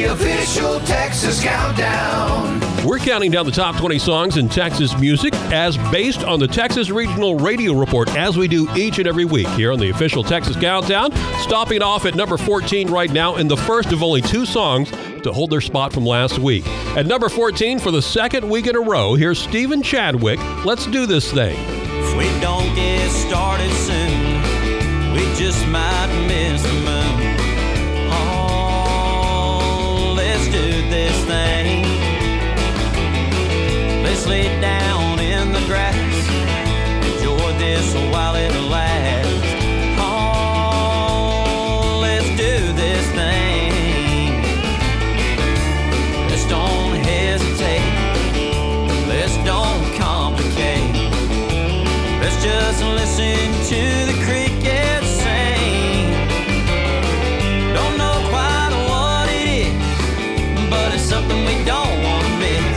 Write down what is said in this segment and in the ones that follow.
the official Texas Countdown. We're counting down the top 20 songs in Texas music as based on the Texas Regional Radio Report, as we do each and every week here on the official Texas Countdown. Stopping off at number 14 right now, in the first of only 2 songs to hold their spot from last week. At number 14 for the second week in a row, here's Stephen Chadwick, Let's Do This Thing. If we don't get started soon, we just might miss the moon. Oh, let's do this thing. Let's lay down in the grass, enjoy this while it lasts. Oh, let's do this thing. Let's don't hesitate, let's don't complicate. Let's just listen to the crickets sing. Don't know quite what it is, but it's something we don't want to miss.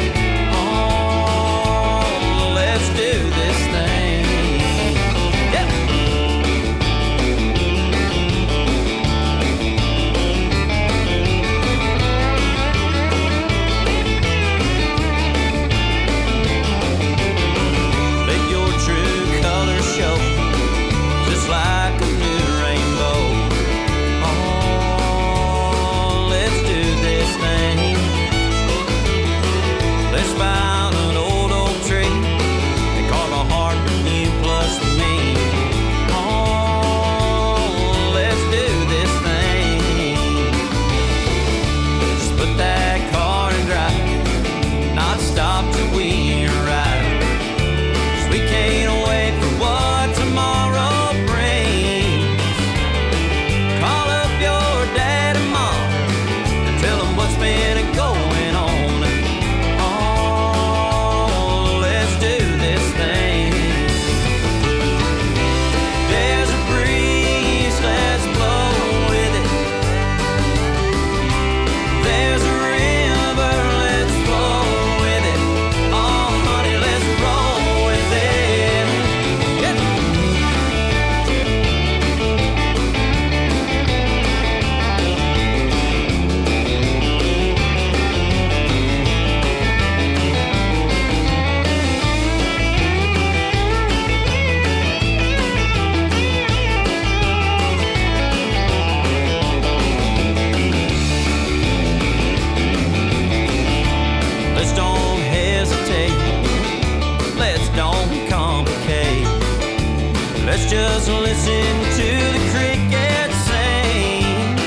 Just listen to the crickets sing.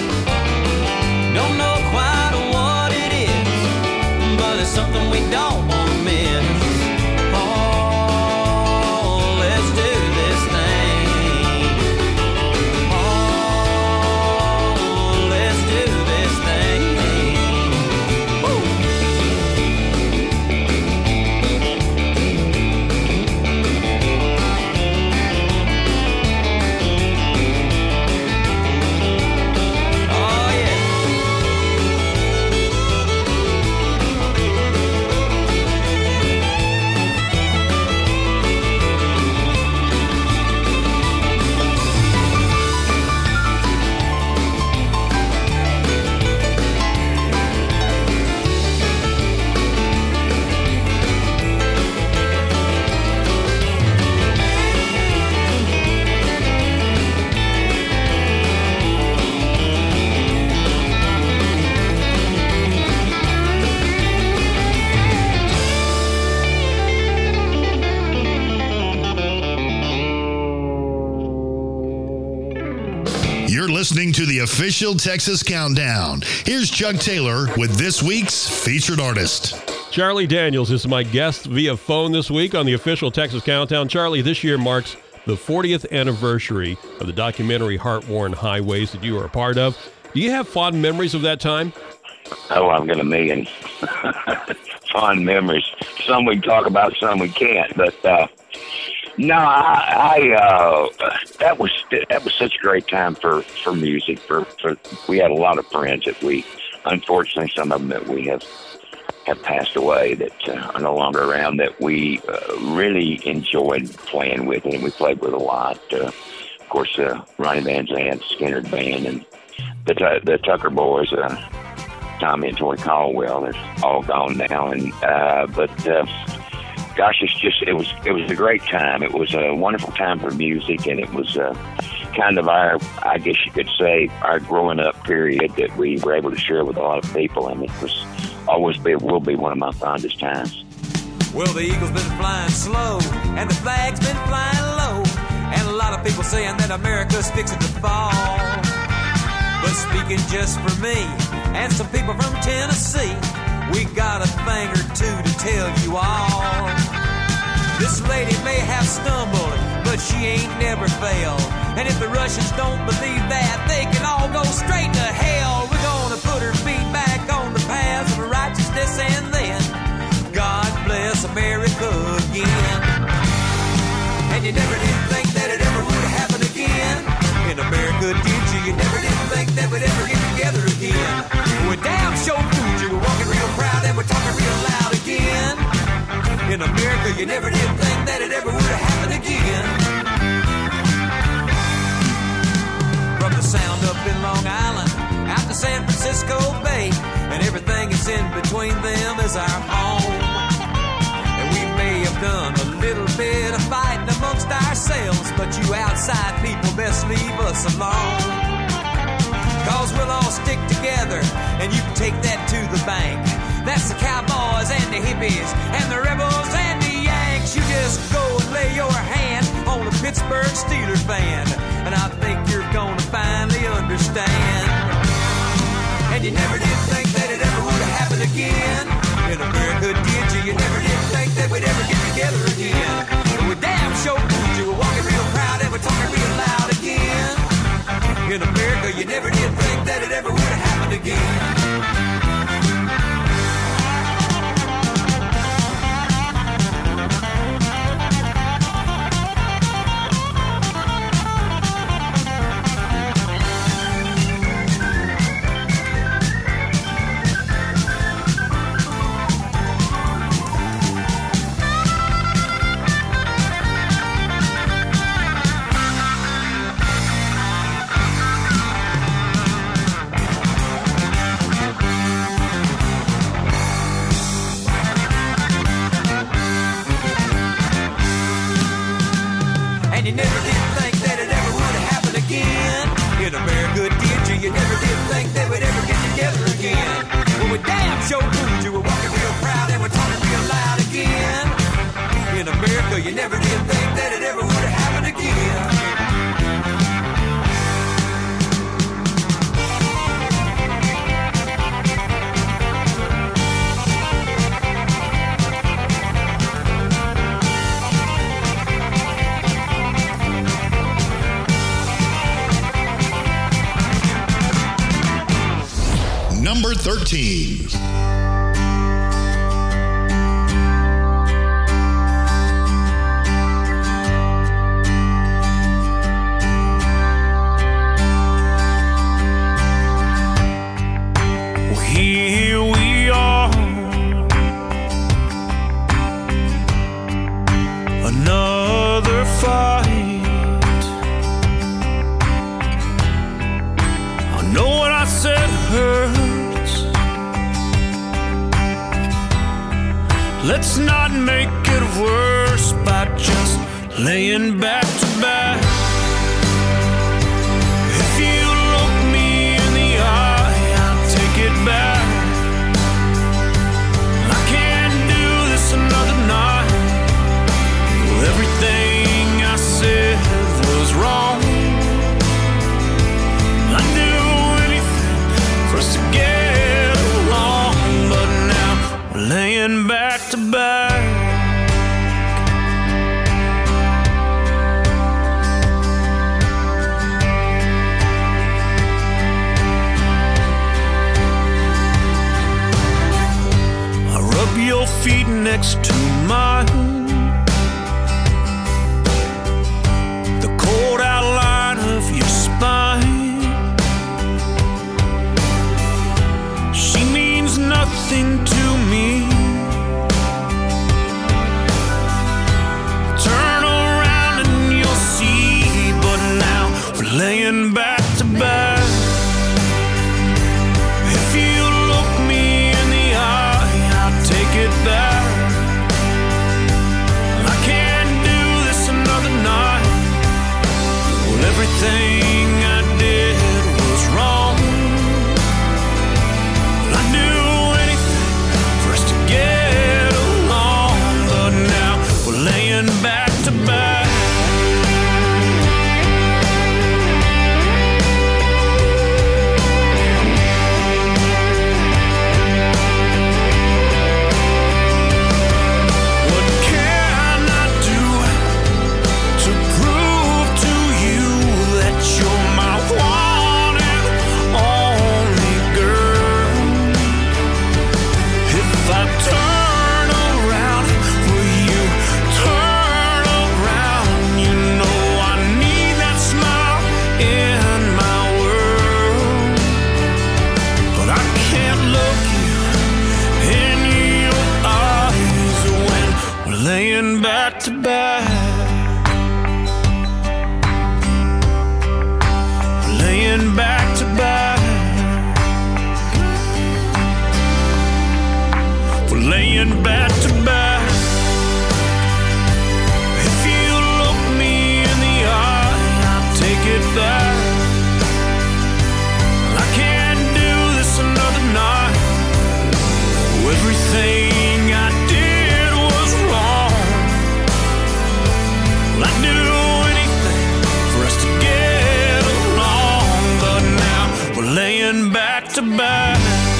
Don't know quite what it is, but it's something we don't want to miss. Oh, let's do this thing. Oh, let's do this thing. Listening to the official Texas Countdown. Here's Chuck Taylor with this week's featured artist. Charlie Daniels is my guest via phone this week on the official Texas Countdown. Charlie, this year marks the 40th anniversary of the documentary Heart-Worn Highways that you were a part of. Do you have fond memories of that time? Oh, I've got a million fond memories. Some we talk about, some we can't. But no, that was such a great time for music. For we had a lot of friends that we, unfortunately, some of them that we have passed away that are no longer around, that we really enjoyed playing with, and we played with a lot. Of course, Ronnie Van Zant, Skinner Band, and the Tucker Boys. Tommy and Tori Caldwell. They're all gone now, and gosh, it was a great time. It was a wonderful time for music, and it was kind of I guess you could say, our growing up period that we were able to share with a lot of people, and it will be one of my fondest times. Well, the eagle's been flying slow, and the flag's been flying low, and a lot of people saying that America's fixing to fall. But speaking just for me and some people from Tennessee, we got a thing or two to tell you all. This lady may have stumbled, but she ain't never failed. And if the Russians don't believe that, they can all go straight to hell. We're gonna put her feet back on the paths of righteousness, and then God bless America again. And you never did think that it ever would happen again. In America, did you? You never did think that we'd ever get together again. We're damn sure food you. We're walking real proud and we're talking real loud again. In America, you never did think that it ever would have happened again. From the Sound up in Long Island, out to San Francisco Bay, and everything that's in between them is our home. And we may have done a little bit of fighting amongst ourselves, but you outside people best leave us alone. Cause we'll all stick together, and you can take that to the bank. That's the cowboys and the hippies and the rebels and the Yanks. You just go and lay your hand on a Pittsburgh Steelers fan, and I think you're gonna finally understand. And you never did think that it ever would have happened again. In America, did you? You never did think that we'd ever get together again. But we damn sure fooled you. We're walking real proud and we're talking real loud again. In America, you never did think that it ever would have happened again. You never did think that it ever would have happened again. In America, did you? You never did think that we'd ever get together again. Well, we damn sure fooled you. We're walking real proud and we're talking real loud again. In America, you never did think that it ever would have happened again. Number 13. Here we are, another fight. I know what I said hurts. Let's not make it worse by just laying back to back. If you look me in the eye, I'll take it back. I can't do this another night. Well, everything I said was wrong. I'd do anything for us to get along, but now we're laying back to back. Your feet next to mine, the cold outline of your spine. She means nothing to me. Turn around and you'll see, but now we're laying back to back. If you look back to back.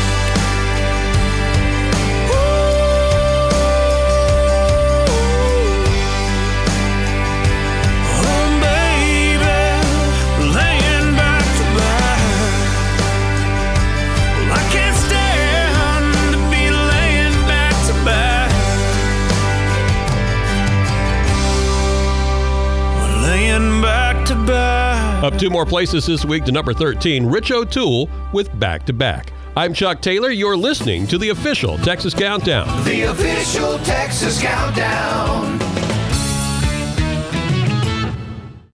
Up 2 more places this week to number 13, Rich O'Toole with Back to Back. I'm Chuck Taylor. You're listening to the official Texas Countdown. The official Texas Countdown.